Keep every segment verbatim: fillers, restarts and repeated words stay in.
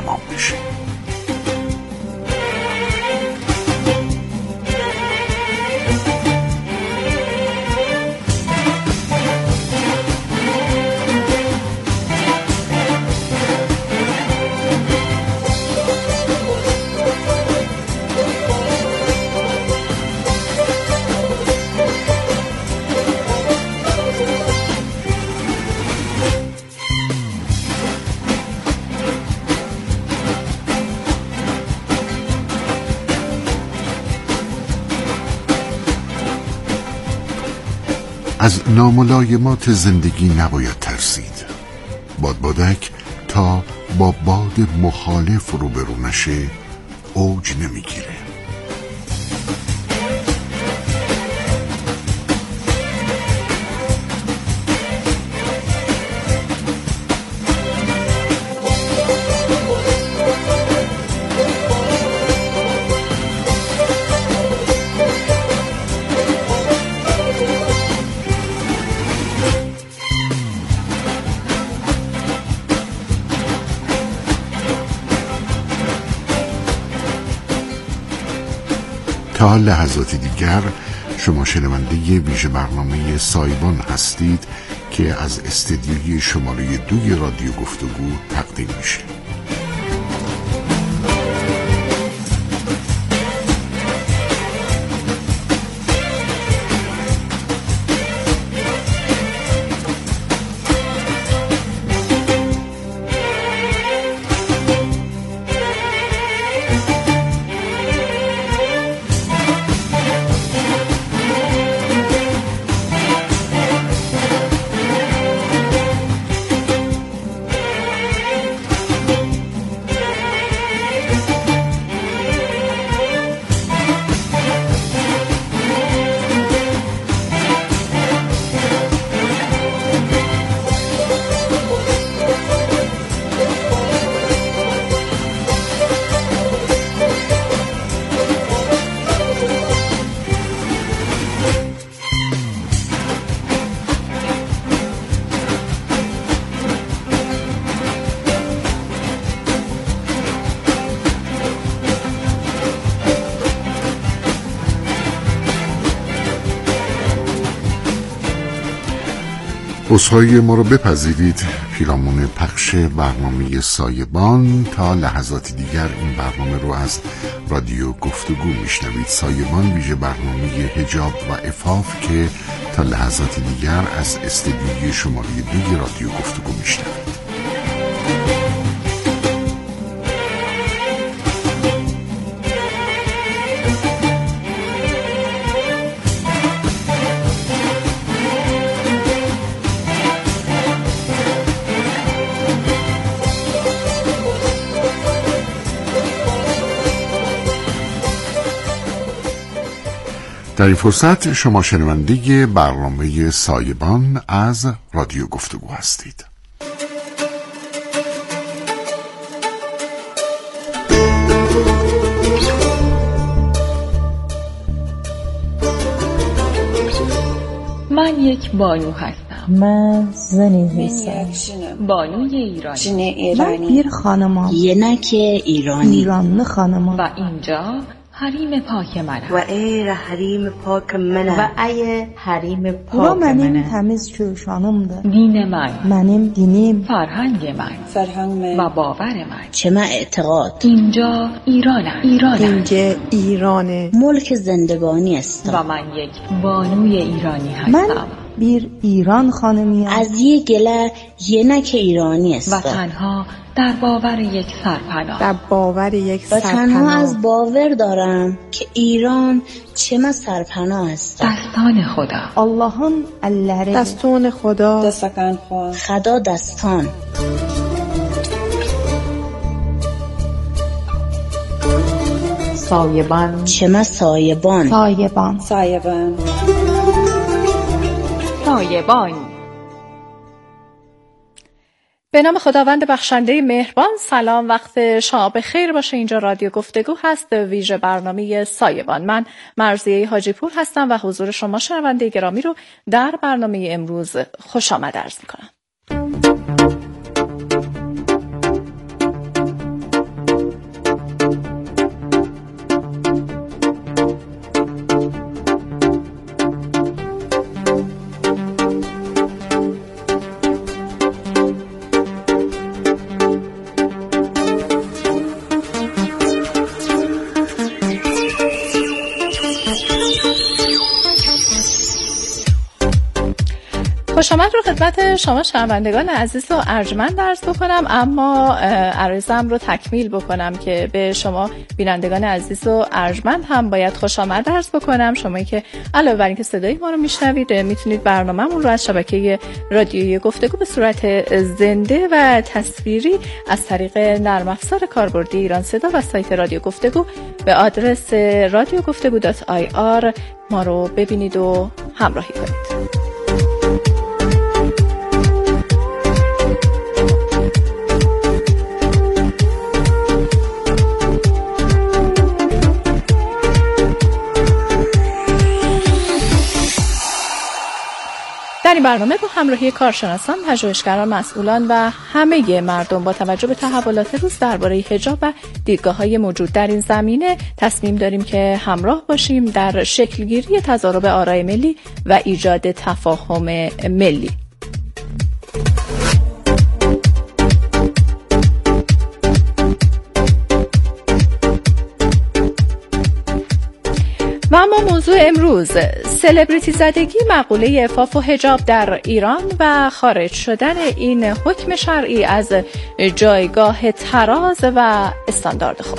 تمام بشه. از ناملایمات زندگی نباید ترسید. بادبادک تا با باد مخالف روبرو نشه اوج نمیگیره. تا لحظات دیگر شما شنونده ویژه برنامه سایبان هستید که از استدیوی شماره دوی رادیو گفتگو تقدیم میشه. عذرخواهی ما رو بپذیرید. پیرامون پخش برنامه سایبان تا لحظاتی دیگر این برنامه رو از رادیو گفتگو میشنوید. سایبان ویژه برنامه حجاب و عفاف که تا لحظاتی دیگر از استدیوی شماره دوی رادیو گفتگو میشنوید. در این فرصت شما شنونده برنامه سایبان از رادیو گفتگو هستید. من یک بانو هستم. من زنی هستم. بانوی ایرانی. من بیر خانمم. ینک ایرانی. ایران خانمم. و اینجا حریم پاک منم. و ای حریم پاک منم. و ای حریم پاک منم. منم تمیز چوشانم ده. دین من. منم دینیم. فرهنگ من. فرهنگ من. و باور من. چه من اعتقاد. اینجا ایرانم. ایرانم. اینجا ایرانه. ملک زندگانی است. و من یک بانوی ایرانی هستم. من بیر ایران خانمی از یه گله ینک ایرانی است. و تنها در باور یک سرپناه. در باور یک و سرپناه. تنها از باور دارم که ایران چه من سرپناه است. دستان خدا. اللهم الله دستان خدا. دستکن خدا. خدا دستان. سایبان. چه من سایبان. سایبان. سایبان. سایبان. به نام خداوند بخشنده مهربان. سلام، وقت شما بخیر باشه. اینجا رادیو گفتگو هست، ویژه برنامه سایبان. من مرضیه حاجی پور هستم و حضور شما شنونده گرامی رو در برنامه امروز خوش آمد عرض می‌کنم. خوش آمد رو خدمت شما شنوندگان عزیز و ارجمند عرض بکنم، اما عرضم رو تکمیل بکنم که به شما بینندگان عزیز و ارجمند هم باید خوش آمد عرض بکنم. شمایی که علاوه بر اینکه صدای ما رو میشنوید میتونید برنامه‌مون رو از شبکه رادیویی گفتگو به صورت زنده و تصویری از طریق نرم افزار کاربردی ایران صدا و سایت رادیو گفتگو به آدرس رادیو گفتگو دات آی آر ما رو ببینید و همراهی کنید. در این برنامه با همراهی کارشناسان، پژوهشگران، مسئولان و همه مردم با توجه به تحولات روز درباره حجاب و دیدگاه‌های موجود در این زمینه تصمیم داریم که همراه باشیم در شکلگیری تضارب آرای ملی و ایجاد تفاهم ملی. و اما موضوع امروز سلبریتی زدگی، مقوله عفاف و حجاب در ایران و خارج شدن این حکم شرعی از جایگاه تراز و استاندارد خود.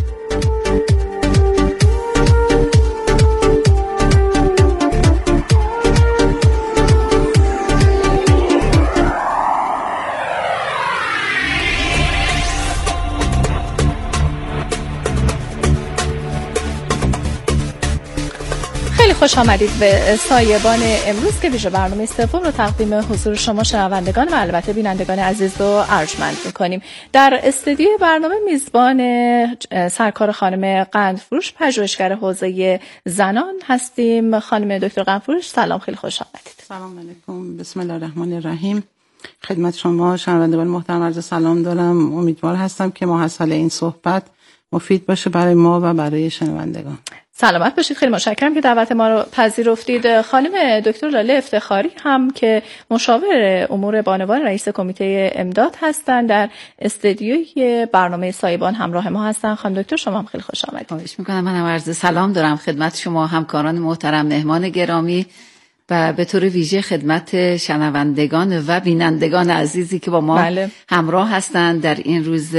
خوش آمدید به سایبان امروز که ویژه برنامه سوم رو تقدیم حضور شما شنوندگان و البته بینندگان عزیز و ارجمند می‌کنیم. در استودیوی برنامه میزبان سرکار خانم قندفروش، پژوهشگر حوزه زنان هستیم. خانم دکتر قندفروش سلام، خیلی خوش آمدید. سلام علیکم، بسم الله الرحمن الرحیم. خدمت شما شنوندگان محترم عرض سلام دارم. امیدوار هستم که محصل این صحبت مفید باشه برای ما و برای شنوندگان. سلامت باشید. خیلی متشکرم که دعوت ما رو پذیرفتید. خانم دکتر لاله افتخاری هم که مشاور امور بانوان رئیس کمیته امداد هستند در استودیوی برنامه سایبان همراه ما هستند. خانم دکتر شما هم خیلی خوش آمدید. خواهش می‌کنم. من هم عرض سلام دارم خدمت شما همکاران محترم، مهمان گرامی و به طور ویژه خدمت شنوندگان و بینندگان عزیزی که با ما بله. همراه هستند در این روز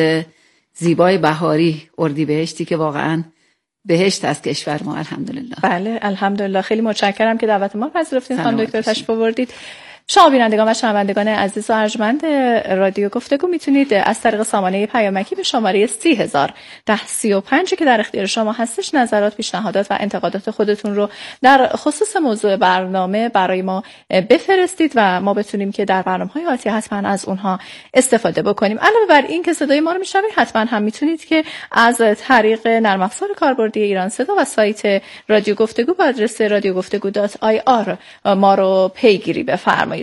زیبای بهاری اردیبهشتی که واقعاً بهشت از کشور ما. الحمدلله. بله الحمدلله. خیلی متشکرم که دعوت ما پذیرفتید خانم دکتر، تشریف آوردید. شما بینندگان و شنوندگان عزیز و ارجمند رادیو گفتگو میتونید از طریق سامانه پیامکی به شماره سی هزار ده سی و پنج که در اختیار شما هستش نظرات، پیشنهادات و انتقادات خودتون رو در خصوص موضوع برنامه برای ما بفرستید و ما بتونیم که در برنامه‌های آتی حتما از اونها استفاده بکنیم. علاوه بر این که صدای ما رو میشنوید، حتما هم میتونید که از طریق نرم افزار کاربردی ایران صدا و سایت رادیو گفتگو با آدرس رادیو گفتگو دات آی آر ما رو پیگیری بفرمایید.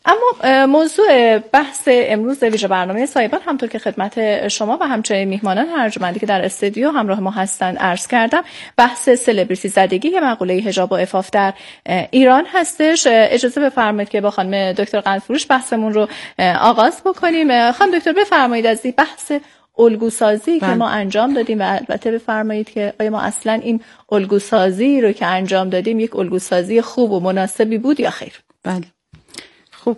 اما موضوع بحث امروز ویژه برنامه سایبان همطور که خدمت شما و همچنین میهمانان ارجمندی که در استودیو همراه ما هستند عرض کردم، بحث سلبریتی زدگی مقوله حجاب و عفاف در ایران هستش. اجازه بفرمایید که با خانم دکتر قندفروش بحثمون رو آغاز بکنیم. خانم دکتر بفرمایید از این بحث الگوسازی که ما انجام دادیم و البته بفرمایید که آیا ما اصلا این الگوسازی رو که انجام دادیم یک الگوسازی خوب و مناسبی بود یا خیر؟ بله. خب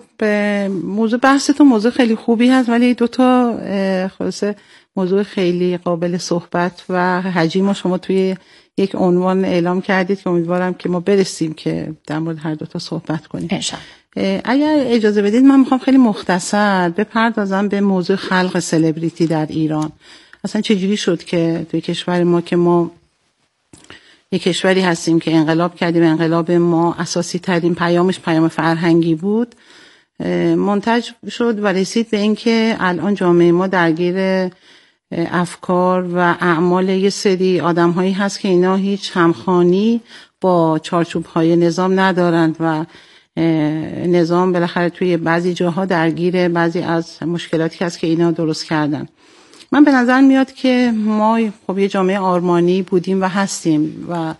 موضوع بحثتون موضوع خیلی خوبی هست، ولی دو تا خلاصه موضوع خیلی قابل صحبت و حجیم رو شما توی یک عنوان اعلام کردید که امیدوارم که ما برسیم که در مورد هر دو تا صحبت کنیم انشاءالله. اگر اجازه بدید من میخوام خیلی مختصر بپردازم به موضوع خلق سلبریتی در ایران. اصلا چجوری شد که توی کشور ما که ما یک کشوری هستیم که انقلاب کردیم، انقلاب ما اساسی ترین پیامش پیام فرهنگی بود، منتج شد و رسید به این که الان جامعه ما درگیر افکار و اعمال یه سری آدم هایی هست که اینا هیچ همخوانی با چارچوب های نظام ندارند و نظام بالاخره توی بعضی جاها درگیر بعضی از مشکلاتی هست که اینا درست کردن. من به نظر میاد که ما خب یه جامعه آرمانی بودیم و هستیم و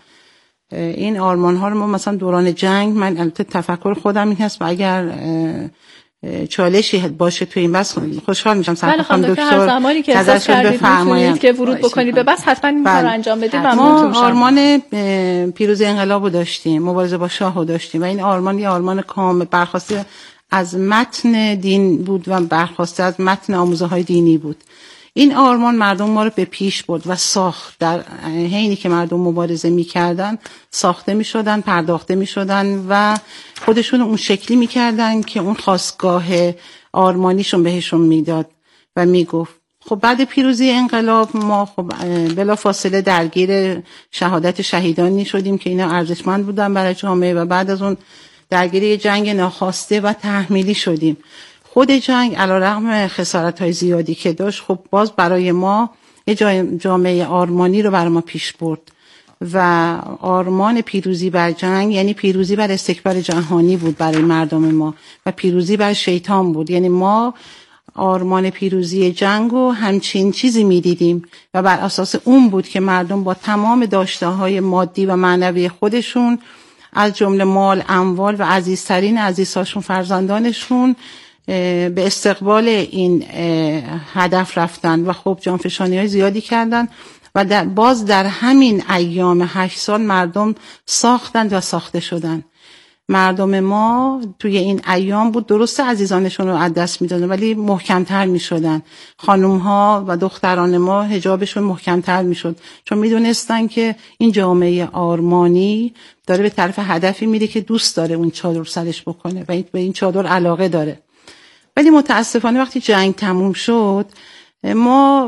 این آرمان ها رو ما مثلا دوران جنگ، من البته تفکر خودم این هست و اگر چالشی باشه تو این بس خوشحال میشم. بله خانم دکتر، هر زمانی که احساس کردید میتونید که ورود بکنید به بس حتما این کارو انجام بدید. ما آرمان پیروزی انقلابو داشتیم، مبارزه با شاهو داشتیم و این آرمان یه آرمان کامل برخواسته از متن دین بود و برخواسته از متن آموزه های دینی بود. این آرمان مردم ما رو به پیش برد و ساخت. در حینی که مردم مبارزه میکردن ساخته میشدن، پرداخته میشدن و خودشون اون شکلی میکردن که اون خاستگاه آرمانیشون بهشون میداد و میگفت. خب بعد پیروزی انقلاب ما خب بلا فاصله درگیر شهادت شهیدانی شدیم که اینا ارزشمند بودن برای جامعه و بعد از اون درگیر جنگ ناخواسته و تحمیلی شدیم. خود جنگ علیرغم خسارت‌های زیادی که داشت خب باز برای ما یه جامعه آرمانی رو برای ما پیش برد و آرمان پیروزی بر جنگ یعنی پیروزی بر استکبار جهانی بود برای مردم ما و پیروزی بر شیطان بود. یعنی ما آرمان پیروزی جنگ و همچین چیزی می‌دیدیم و بر اساس اون بود که مردم با تمام داشته‌های مادی و معنوی خودشون از جمله مال، اموال و عزیزترین عزیزهاشون فرزندانشون به استقبال این هدف رفتن و خب جانفشانی های زیادی کردن و در باز در همین ایام هشت سال مردم ساختند و ساخته شدن. مردم ما توی این ایام بود درسته عزیزانشون رو از دست میدادن ولی محکمتر میشدن. خانوم ها و دختران ما حجابشون محکمتر میشد چون میدونستن که این جامعه آرمانی داره به طرف هدفی میره که دوست داره اون چادر سرش بکنه و به این چادر علاقه داره. ولی متاسفانه وقتی جنگ تموم شد ما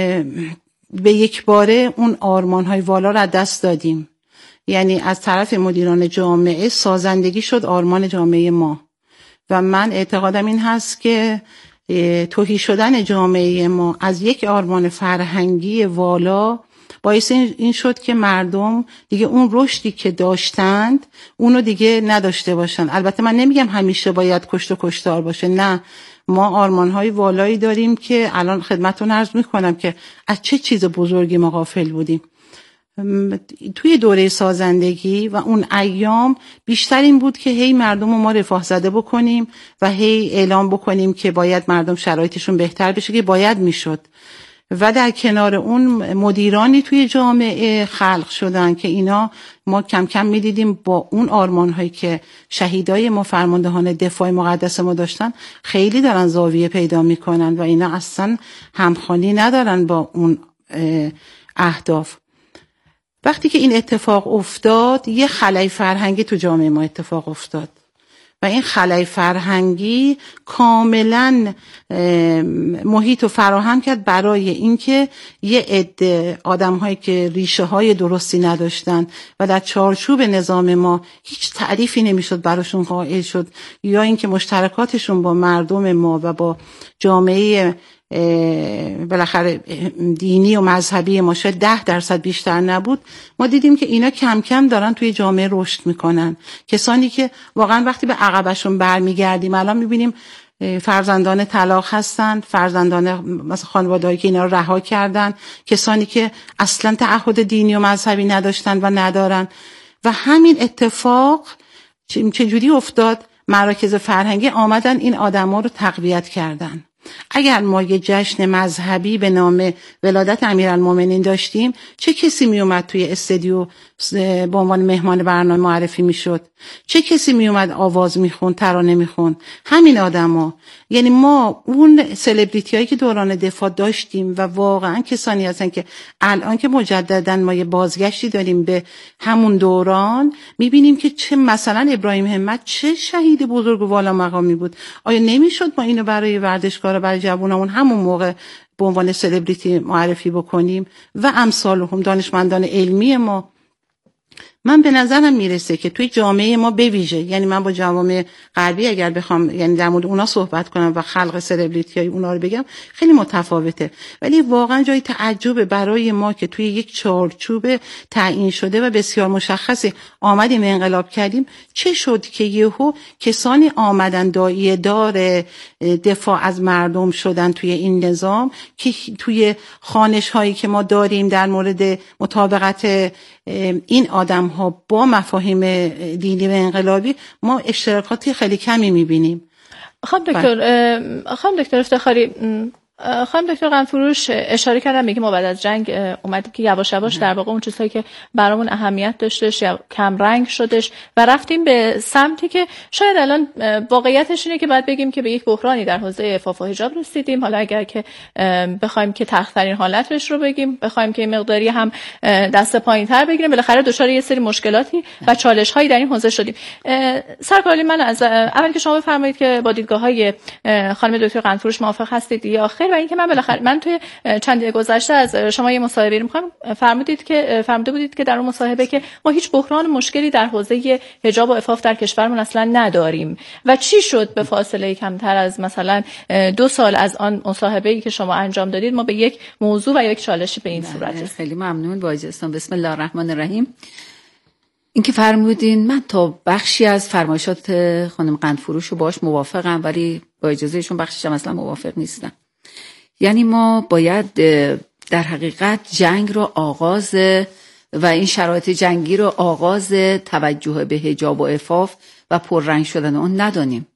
به یک باره اون آرمان‌های والا رو از دست دادیم. یعنی از طرف مدیران جامعه سازندگی شد آرمان جامعه ما و من اعتقادم این هست که تهی شدن جامعه ما از یک آرمان فرهنگی والا باعث این شد که مردم دیگه اون رشدی که داشتند اونو دیگه نداشته باشن. البته من نمیگم همیشه باید کشت و کشتار باشه، نه، ما آرمان‌های والایی داریم که الان خدمتتون عرض میکنم که از چه چیز بزرگی ما غافل بودیم. توی دوره سازندگی و اون ایام بیشتر این بود که هی مردم رو ما رفاه زده بکنیم و هی اعلام بکنیم که باید مردم شرایطشون بهتر بشه که باید میشد و در کنار اون مدیرانی توی جامعه خلق شدن که اینا ما کم کم میدیدیم با اون آرمان‌هایی که شهیدای ما فرماندهان دفاع مقدس ما داشتن خیلی دارن زاویه پیدا میکنن و اینا اصلا همخوانی ندارن با اون اهداف. وقتی که این اتفاق افتاد یه خلأ فرهنگی تو جامعه ما اتفاق افتاد و این خلأ فرهنگی کاملا محیط رو فراهم کرد برای اینکه یه عده آدم‌هایی که ریشه های درستی نداشتن و در چارچوب نظام ما هیچ تعریفی نمیشد براشون قائل شد یا اینکه مشترکاتشون با مردم ما و با جامعه بالاخره دینی و مذهبی ما شاید ده درصد بیشتر نبود، ما دیدیم که اینا کم کم دارن توی جامعه رشد میکنن. کسانی که واقعا وقتی به عقبشون برمیگردیم الان میبینیم فرزندان طلاق هستن، فرزندان مثلا خانواده‌ای که اینا رو رها کردن، کسانی که اصلا تعهد دینی و مذهبی نداشتن و ندارن. و همین اتفاق چجوری افتاد؟ مراکز فرهنگی آمدن این آدما رو تقویت کردن. اگر ما یه جشن مذهبی به نام ولادت امیرالمومنین داشتیم چه کسی می اومد توی استودیو به عنوان مهمان برنامه معرفی میشد؟ چه کسی می اومد آواز میخون، ترانه میخون؟ همین آدما. یعنی ما اون سلبریتی هایی که دوران دفاع داشتیم و واقعا کسانی هستن که الان که مجددا ما یه بازگشتی داریم به همون دوران میبینیم که چه مثلا ابراهیم همت چه شهید بزرگ و والا مقامی بود. آیا نمیشد ما اینو برای ورزشکارا برای جوانمون همون موقع به عنوان سلبریتی معرفی بکنیم و امثالهم دانشمندان علمی ما؟ من به نظرم میرسه که توی جامعه ما به ویژه، یعنی من با جوامع غربی اگر بخوام یعنی در مورد اونا صحبت کنم و خلق سلبریتیای اونا رو بگم خیلی متفاوته، ولی واقعا جای تعجب برای ما که توی یک چارچوب تعیین شده و بسیار مشخصی آمدیم انقلاب کردیم، چه شد که یهو کسانی آمدن داعیه دار دفاع از مردم شدن توی این نظام که توی خانش هایی که ما داریم در مورد مطابقت این آدم ها با مفاهیم دینی و انقلابی ما اشتراکاتی خیلی کمی میبینیم. خانم دکتر خانم دکتر افتخاری، خانم دکتر قنفروش اشاره کردن میگه ما بعد از جنگ اومدیم که یواش یواش در واقع اون چیزهایی که برامون اهمیت داشتش یا کم رنگ شدش و رفتیم به سمتی که شاید الان واقعیتش اینه که باید بگیم که به یک بحرانی در حوزه عفاف و حجاب رسیدیم. حالا اگر که بخوایم که تلخ‌ترین حالتش رو بگیم، بخوایم که مقداری هم دست پایین‌تر بگیریم، بالاخره دچار یه سری مشکلاتی و چالش‌هایی در این حوزه شدیم. سرکار من از اول که شما بفرمایید که با دیدگاه‌های خانم دکتر قنفروش موافق هستید یا خیر، و اینکه من بالاخره من توی چند گذشته از شما یه مصاحبه رو می‌خوام، فرمودید که فرموده بودید که در اون مصاحبه که ما هیچ بحران مشکلی در حوزه حجاب و عفاف در کشورمون اصلا نداریم و چی شد به فاصله کمتر از مثلا دو سال از آن مصاحبه‌ای که شما انجام دادید ما به یک موضوع و یک چالشی به این صورت رسیدیم؟ خیلی ممنون با اجازهتون. بسم الله الرحمن الرحیم. اینکه فرمودین من تا بخشی از فرمایشات خانم قندفروش رو باش موافقم، ولی با اجازهشون بخشش هم اصلا موافق نیستم. یعنی ما باید در حقیقت جنگ رو آغاز و این شرایط جنگی رو آغاز توجه به حجاب و عفاف و پررنگ شدن اون ندانیم،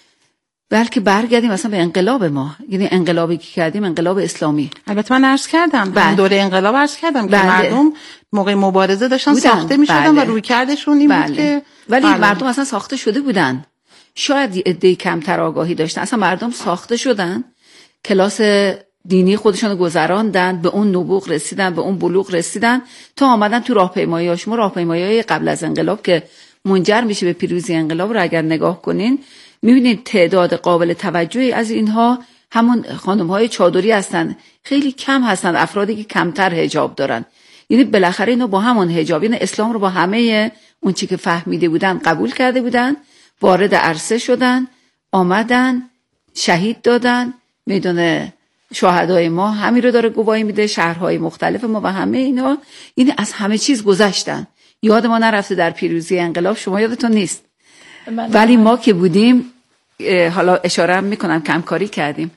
بلکه برگردیم مثلا به انقلاب ما. یعنی انقلابی که کردیم انقلاب اسلامی. البته من عرض کردم بله. دوره انقلاب عرض کردم بله. که مردم موقع مبارزه داشتن بودن. ساخته می شدن بله. و روی کردشون این بله. بود که ولی بله. مردم اصلا ساخته شده بودن. شاید عده‌ای کمتر آگاهی داشتن. اصلا مردم ساخته شدن، کلاس دینی خودشون رو گذراندن، به اون نبوغ رسیدن، به اون بلوغ رسیدن تا آمدن تو راهپیمایی. شما راهپیمایی قبل از انقلاب که منجر میشه به پیروزی انقلاب رو اگر نگاه کنین میبینید تعداد قابل توجهی از اینها همون خانم‌های چادری هستن. خیلی کم هستن افرادی که کمتر حجاب دارن. یعنی بالاخره اینا با همون حجاب، یعنی اسلام رو با همه اون چی که فهمیده بودن قبول کرده بودن، وارد عرصه شدن، آمدن، شهید دادن. میدونه شهدای ما همین رو داره گواهی میده، شهرهای مختلف ما و همه اینا، یعنی از همه چیز گذشتن. یاد ما نرفته در پیروزی انقلاب، شما یادتون نیست، ولی ما که بودیم، حالا اشاره هم میکنم کمکاری کردیم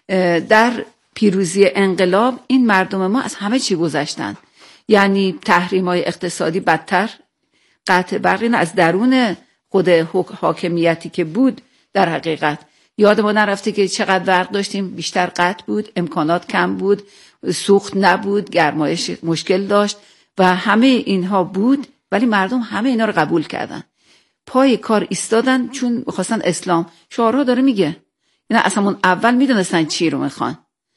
در پیروزی انقلاب، این مردم ما از همه چی گذشتن. یعنی تحریم‌های اقتصادی بدتر، قطع برق، این از درون خود حاکمیتی که بود. در حقیقت یاد ما نرفته که چقدر برق داشتیم، بیشتر قطع بود، امکانات کم بود، سوخت نبود، گرمایش مشکل داشت و همه اینها بود، ولی مردم همه اینا رو قبول کردن، پای کار ایستادن، چون می‌خواستن اسلام. شعارها داره میگه، اینا اصلا اون اول میدونستن چی رو میخوان،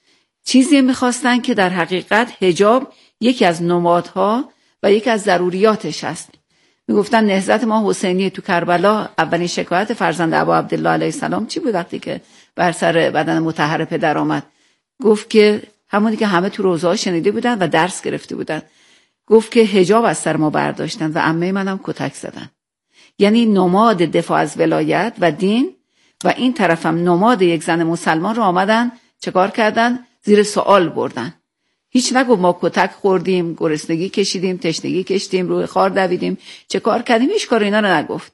چیزی میخواستن که در حقیقت حجاب یکی از نمادها و یکی از ضروریاتش هست. میگفتن نهضت ما حسینی تو کربلا، اولین شکایت فرزند ابا عبدالله علیه السلام چی بود وقتی که بر سر بدن مطهر پدر آمد؟ گفت که همونی که همه تو روزه‌ها شنیده بودن و درس گرفته بودن، گفت که حجاب از سر ما برداشتن و عمه منم کتک زدن. یعنی نماد دفاع از ولایت و دین و این طرفم نماد یک زن مسلمان رو آمدن چکار کردن؟ زیر سوال بردن. هیچ نگفت ما کتک خوردیم، گرسنگی کشیدیم، تشنگی کشیدیم، روی خار دویدیم، چه کار کردیم، هیچ کار اینا رو نگفت.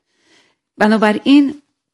بنابراین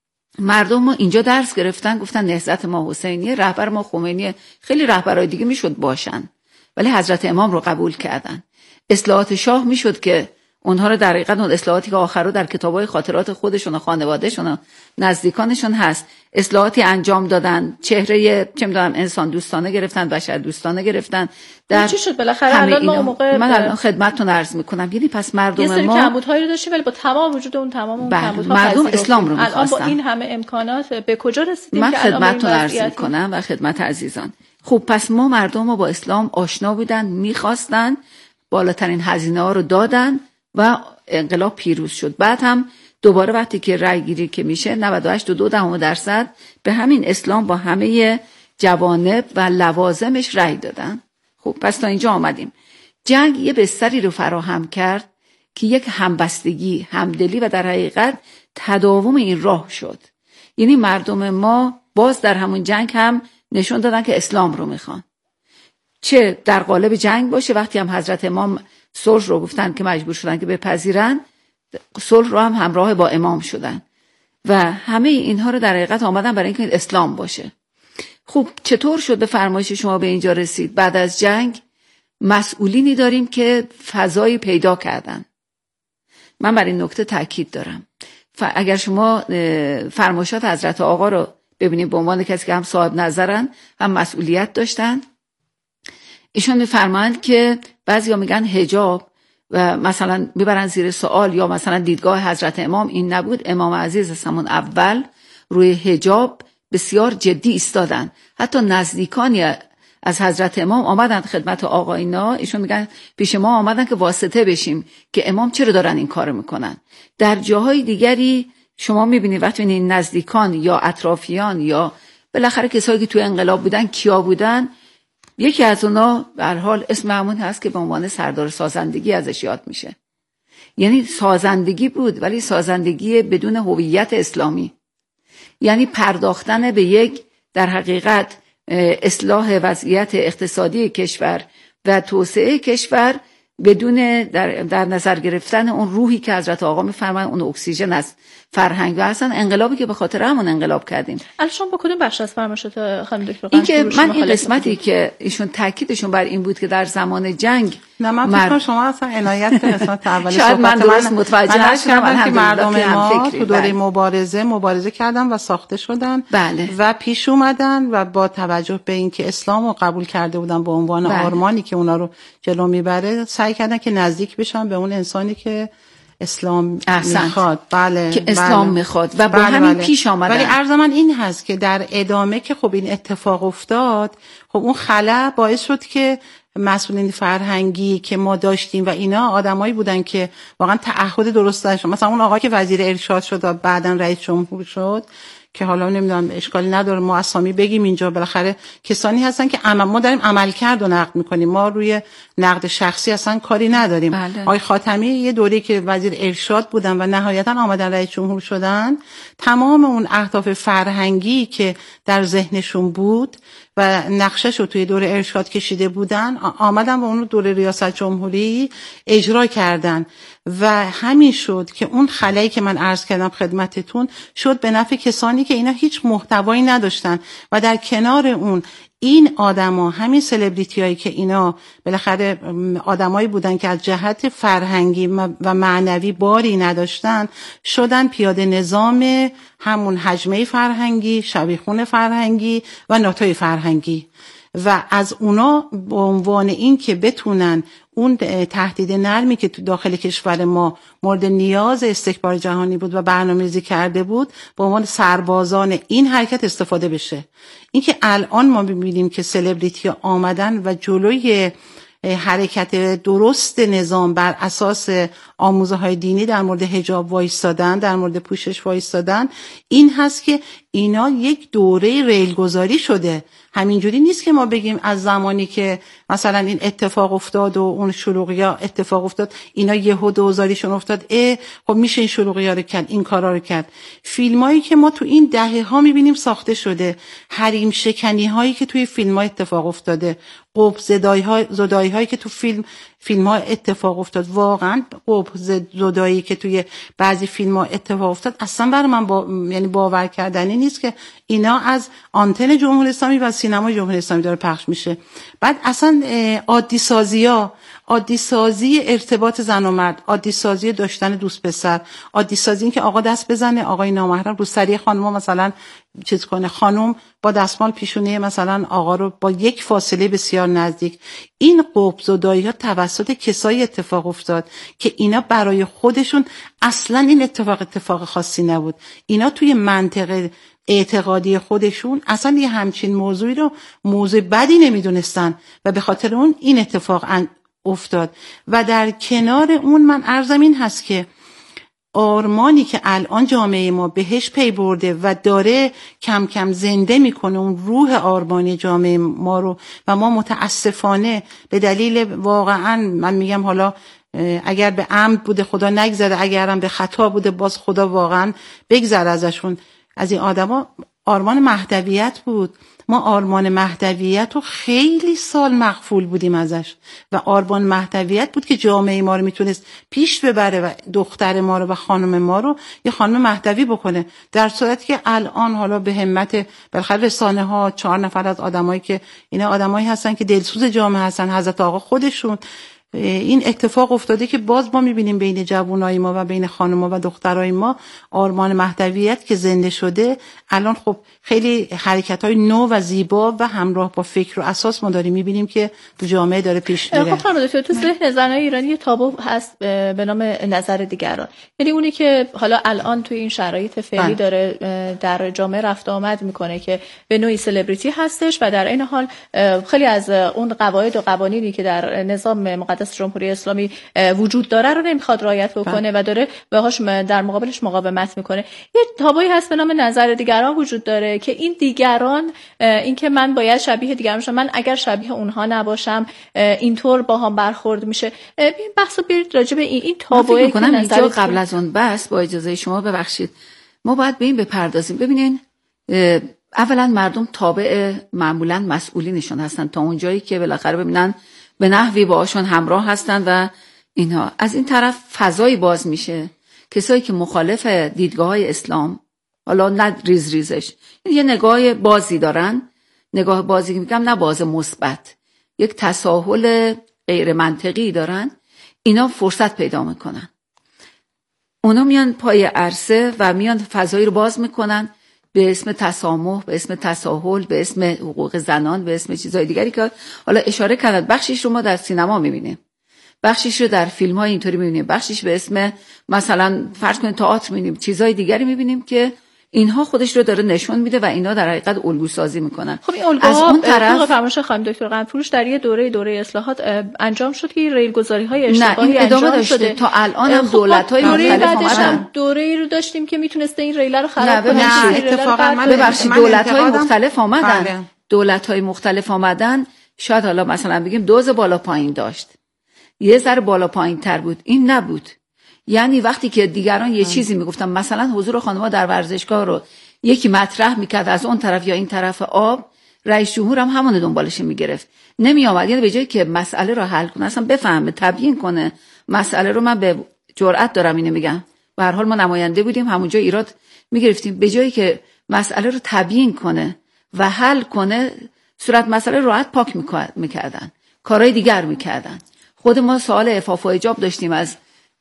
مردم ما اینجا درس گرفتن، گفتن نهضت ما حسینیه، رهبر ما خمینیه. خیلی رهبرای دیگه میشد باشن، ولی حضرت امام رو قبول کردن. اصلاحات شاه میشد که اونها رو در حقیقت اون اصلاحاتی که آخر رو در کتابای خاطرات خودشون و خانوادهشون و نزدیکانشون هست، اصلاحاتی انجام دادن، چهره چه میدونم انسان دوستانه گرفتن، بشر دوستانه گرفتن. در چی شد بالاخره الان ما موقع من الان خدمتتون عرض میکنم، یعنی پس مردم یه سری ما کمبودهایی رو داشتیم، ولی با تمام وجود اون تمام اون کمبودها مردم اسلام رو می‌خواستن. الان با این همه امکانات به کجا رسیدیم من که خدمتتون عرض میکنم و خدمت عزیزان. خب پس ما مردم ما با اسلام آشنا بودن، میخواستن، بالاترین هزینه ها رو دادن و انقلاب پیروز شد. بعد هم دوباره وقتی که رای گیری که میشه نود و هشت و دو دهم درصد به همین اسلام با همه جوانب و لوازمش رای دادن. خب پس تا اینجا آمدیم. جنگ یه بستری رو فراهم کرد که یک همبستگی، همدلی و در حقیقت تداوم این راه شد. یعنی مردم ما باز در همون جنگ هم نشون دادن که اسلام رو میخوان، چه در قالب جنگ باشه. وقتی هم حضرت امام صلح رو گفتن که مجبور شدن که بپذیرن، صلح رو هم همراه با امام شدن و همه اینها رو در حقیقت آمدن برای اینکه اسلام باشه. خب چطور شد به فرمایش شما به اینجا رسید؟ بعد از جنگ مسئولینی داریم که فضایی پیدا کردن. من بر این نکته تاکید دارم. اگر شما فرمایشات حضرت آقا رو ببینید به عنوان کسی که هم صاحب نظرن هم مسئولیت داشتن. ایشون میفرمایند که بعضیا میگن حجاب و مثلا میبرن زیر سوال یا مثلا دیدگاه حضرت امام این نبود. امام عزیز از همون اول روی حجاب بسیار جدی ایستادن. حتی نزدیکانی از حضرت امام آمدن خدمت آقاینا، ایشون میگن پیش ما آمدن که واسطه بشیم که امام چرا دارن این کارو میکنن. در جاهای دیگری شما میبینید وقتی این نزدیکان یا اطرافیان یا بالاخره کسایی که توی انقلاب بودن کیا بودن، یکی از اونا به هر حال اسم همون هست که به عنوان سردار سازندگی ازش یاد میشه. یعنی سازندگی بود ولی سازندگی بدون هویت اسلامی، یعنی پرداختن به یک در حقیقت اصلاح وضعیت اقتصادی کشور و توسعه کشور بدون در, در نظر گرفتن اون روحی که حضرت آقا میفرمایند اون اکسیژن است فرهنگ و اصلا انقلابی که به خاطر همون انقلاب کردیم. الان با کدوم بخش از فرمایشات خانم دکتر این که من این قسمتی که ایشون تاکیدشون بر این بود که در زمان جنگ نه من مر... فکر شما اصلا عنایت به قسمت اول شاید من درست متوجه نشدم که مردم ما تو دوره مبارزه مبارزه کردن و ساخته شدن بله. و پیش اومدن و با توجه به اینکه اسلام رو قبول کرده بودن به عنوان بله. آرمانی که اونا رو جلو میبره سعی کردن که نزدیک بشن به اون انسانی که اسلام میخواد. بله که اسلام بله. میخواد و با بله همین بله. پیش آمدن. ولی عرض من این هست که در ادامه که خب این اتفاق افتاد، خب اون خلا باعث شد که مسئولین فرهنگی که ما داشتیم و اینا آدمایی بودن که واقعا تعهد درست داشتن. مثلا اون آقا که وزیر ارشاد شد و بعداً رئیس جمهور شد که حالا نمیدونم اشکالی نداره ما اسامی بگیم اینجا، بالاخره کسانی هستن که عمل ما داریم عملکرد و نقد میکنیم، ما روی نقد شخصی اصلا کاری نداریم. بله. آقای خاتمی یه دوری که وزیر ارشاد بودن و نهایتا آمدن رئیس جمهور شدن، تمام اون اهداف فرهنگی که در ذهنشون بود و نقشش رو توی دوره ارشاد کشیده بودن آمدن و اون رو دوره ریاست جمهوری اجرا کردن و همین شد که اون خلایی که من عرض کردم خدمتتون شد به نفع کسانی که اینا هیچ محتوایی نداشتن و در کنار اون این آدما همین سلبریتی هایی که اینا بالاخره آدمایی بودن که از جهت فرهنگی و معنوی باری نداشتن شدن پیاده نظام همون حجمه فرهنگی، شبیخون فرهنگی و ناتوی فرهنگی و از اونا به عنوان این که بتونن اون تهدید نرمی که تو داخل کشور ما مورد نیاز استکبار جهانی بود و برنامه‌ریزی کرده بود به عنوان سربازان این حرکت استفاده بشه. این که الان ما می‌بینیم که سلبریتی ها آمدن و جلوی حرکت درست نظام بر اساس آموزه های دینی در مورد حجاب وایستادن، در مورد پوشش وایستادن، این هست که اینا یک دوره ریلگذاری شده. همینجوری نیست که ما بگیم از زمانی که مثلا این اتفاق افتاد و اون شلوغیا اتفاق افتاد اینا یهو دوزاریشون افتاد اه خب میشه این شلوغیا رو کرد، این کارا رو کرد. فیلمایی که ما تو این دهه ها میبینیم ساخته شده، حریم شکنی هایی که توی فیلم ها اتفاق افتاده، قبح زدایی های زدایی هایی که تو فیلم فیلم ها اتفاق افتاد، واقعا قبح زدایی که توی بعضی فیلم ها اتفاق افتاد اصلا برای من با... یعنی باور کردنی نیست که اینا از آنتن جمهوری اسلامی و سینما جمهوری اسلامی داره پخش میشه. بعد اصلا عادی سازی‌ها، عادی سازی ارتباط زن و مرد، عادی سازی داشتن دوست پسر، عادی سازی این که آقا دست بزنه آقای نامحرم رو سری خانم مثلا چیز کنه، خانم با دستمال پیشونی مثلا آقا رو با یک فاصله بسیار نزدیک. این قبح زدایی ها توسط کسایی اتفاق افتاد که اینا برای خودشون اصلا این اتفاق اتفاق خاصی نبود. اینا توی منطقه اعتقادی خودشون اصلا یه همچین موضوعی رو موضوع بدی نمیدونستن و به خاطر اون این اتفاق افتاد. و در کنار اون من عرضم این هست که آرمانی که الان جامعه ما بهش پی برده و داره کم کم زنده میکنه اون روح آرمانی جامعه ما رو و ما متاسفانه به دلیل واقعا من میگم حالا اگر به عمد بوده خدا نگذره، اگرم به خطا بوده باز خدا واقعا بگذره ازشون، از این آدما آرمان مهدویت بود. ما آرمان مهدویت رو خیلی سال مغفول بودیم ازش و آرمان مهدویت بود که جامعه ما رو میتونست پیش ببره و دختر ما رو و خانم ما رو یه خانم مهدوی بکنه، در صورتی که الان حالا به همت بالاخره رسانه ها چهار نفر از آدمایی که اینا آدمایی هستن که دلسوز جامعه هستن، حضرت آقا خودشون این اتفاق افتاده که باز ما میبینیم بین جوانای ما و بین خانم‌ها و دخترای ما آرمان مهدویت که زنده شده. الان خب خیلی حرکت‌های نو و زیبا و همراه با فکر و اساس ما داریم میبینیم که تو جامعه داره پیش میره. خب خانم دکتر، تو ذهن زنای ایرانی یه تابو هست به نام نظر دیگران، یعنی اونی که حالا الان توی این شرایط فعلی داره در جامعه رفت آمد میکنه که به نوعی سلبریتی هستش و در این حال خیلی از اون قواعد و قوانینی که در نظام مقدس جمهوری اسلامی وجود داره رو نمیخواد رعایت بکنه و داره باهاش در مقابلش مقاومت میکنه. یه تابویی هست به نام نظر دیگران وجود داره که این دیگران، این که من باید شبیه دیگران باشم، من اگر شبیه اونها نباشم اینطور باهام برخورد میشه. این بحثو بیارید راجع به این این تابویی که اینجا قبل از اون بحث با اجازه شما ببخشید ما باید به این بپردازیم. ببینین اولا مردم تابع معمولا مسئولینشون هستن تا اونجایی که بالاخره ببینن به نحوی باهاشون همراه هستن و اینها. از این طرف فضایی باز میشه کسایی که مخالف دیدگاه‌های اسلام، حالا نه ریز ریزش، یه نگاه بازی دارن، نگاه بازی که میگم نه باز مثبت، یک تساهل غیر منطقی دارن، اینا فرصت پیدا میکنن، اونا میان پای عرصه و میان فضایی رو باز میکنن به اسم تسامح، به اسم تساهل، به اسم حقوق زنان، به اسم چیزهای دیگری که حالا اشاره کردن. بخشیش رو ما در سینما میبینیم، بخشیش رو در فیلم های اینطوری میبینیم، بخشیش به اسم مثلا فرض کنید تئاتر میبینیم، چیزهای دیگری میبینیم که اینها خودش رو داره نشون میده و اینا در حقیقت الگو سازی میکنن. خب این الگوها از اون طرف فرمایش خانم دکتر قندفروش در یه دوره دوره اصلاحات انجام شد که ریلگذاری های اشتباهی انجام شده. تا الان هم دولت های مختلف اومدن. دوره ای رو داشتیم که میتونسته این ریل رو خراب کنه. نه اتفاقا ببخشید دولت های مختلف اومدن. دولت های مختلف اومدن، شاید حالا مثلا بگیم دوز بالا پایین داشت، یه ذره بالا پایین تر بود، این نبود. یعنی وقتی که دیگران یه چیزی میگفتن، مثلا حضور خانم‌ها در ورزشگاه رو یکی مطرح میکرد از اون طرف یا این طرف آب، رئیس جمهور هم همون دنبالش میگرفت، نمی آمد. یعنی به جایی که مسئله رو حل کنه، اصلا بفهمه، تبیین کنه مسئله رو، من به جرئت دارم اینو میگم، به هر حال ما نماینده بودیم، همونجا ایراد میگرفتیم، به جایی که مسئله رو تبیین کنه و حل کنه، صورت مسئله راحت پاک میکردن، کارهای دیگر میکردن. خود ما سوال عفاف و حجاب داشتیم از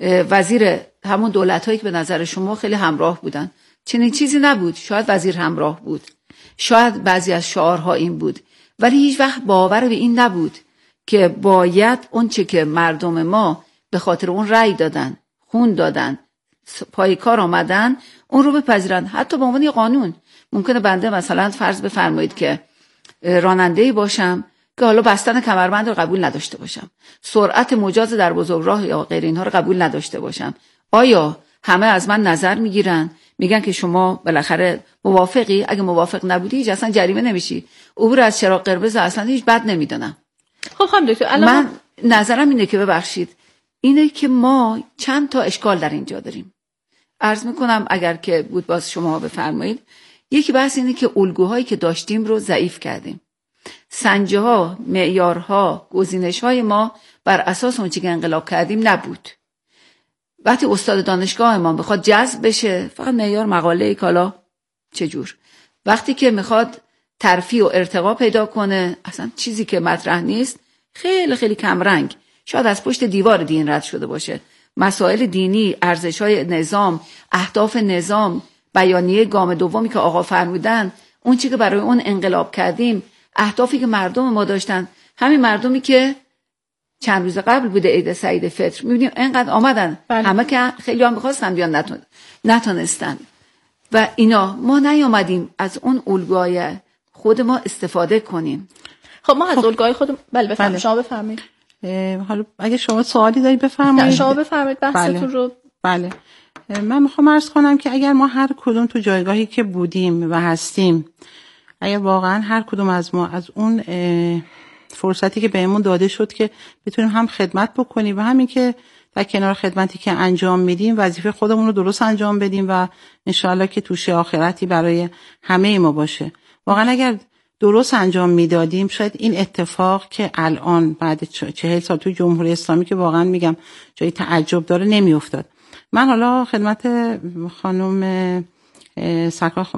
وزیر همون دولت‌هایی که به نظر شما خیلی همراه بودن، چنین چیزی نبود. شاید وزیر همراه بود، شاید بعضی از شعارها این بود، ولی هیچ وقت باور به این نبود که باید اون چه که مردم ما به خاطر اون رأی دادن، خون دادن، پای کار آمدن، اون رو بپذیرن. حتی به عنوان قانون ممکنه بنده مثلا فرض بفرمایید که راننده‌ای باشم که حالا بستن کمربند رو قبول نداشته باشم، سرعت مجاز در بزرگراه یا غیر اینها رو قبول نداشته باشم، آیا همه از من نظر میگیرن، میگن که شما بالاخره موافقی؟ اگه موافق نبودی هیچ اصلا جریمه نمیشی. عبور از چراغ قرمز اصلا هیچ بد نمیدونم. خب خانم دکتر، من نظرم اینه که ببخشید اینه که ما چند تا اشکال در اینجا داریم. عرض میکنم اگر که بود باز شما بفرمایید. یکی بحث اینه که الگوهایی که داشتیم رو ضعیف کردیم. سنجه ها، معیارها، گزینش های ما بر اساس اون چیزی که انقلاب کردیم نبود. وقتی استاد دانشگاه ما بخواد جذب بشه، فقط معیار مقاله کالا چجور. وقتی که میخواد ترفیع و ارتقا پیدا کنه، اصلا چیزی که مطرح نیست، خیلی خیلی کم رنگ، شاید از پشت دیوار دین رد شده باشه. مسائل دینی، ارزش‌های نظام، اهداف نظام، بیانیه گام دومی که آقا فرمودن، اون چیزی که برای اون انقلاب کردیم، اهدافی که مردم ما داشتن، همین مردمی که چند روز قبل بوده عید سعید فطر، می‌بینیم اینقدر آمدن، بله. همه که خیلی هم می‌خواستن بیان نتون... نتونستن و اینا. ما نیامدیم از اون الگوهای خود ما استفاده کنیم. خب ما از الگوهای خود بله بفرمایید. بله. شما بفرمایید. حالا اگه شما سوالی دارید بفرمایید. شما بفرمایید بحثتون بله. رو. بله. من میخوام عرض کنم که اگر ما هر کدوم تو جایگاهی که بودیم و هستیم، اگر واقعا هر کدوم از ما از اون فرصتی که بهمون داده شد که بتونیم هم خدمت بکنیم و همین که در کنار خدمتی که انجام میدیم وظیفه خودمون رو درست انجام بدیم و انشاءالله که توش آخرتی برای همه ما باشه. واقعا اگر درست انجام میدادیم شاید این اتفاق که الان بعد چهل سال توی جمهوری اسلامی که واقعا میگم جای تعجب داره نمیافتاد. من حالا خدمت خانم سرکار خ...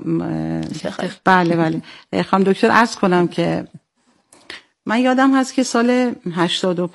بله بله خانم دکتر عرض کنم که من یادم هست که سال هشتاد و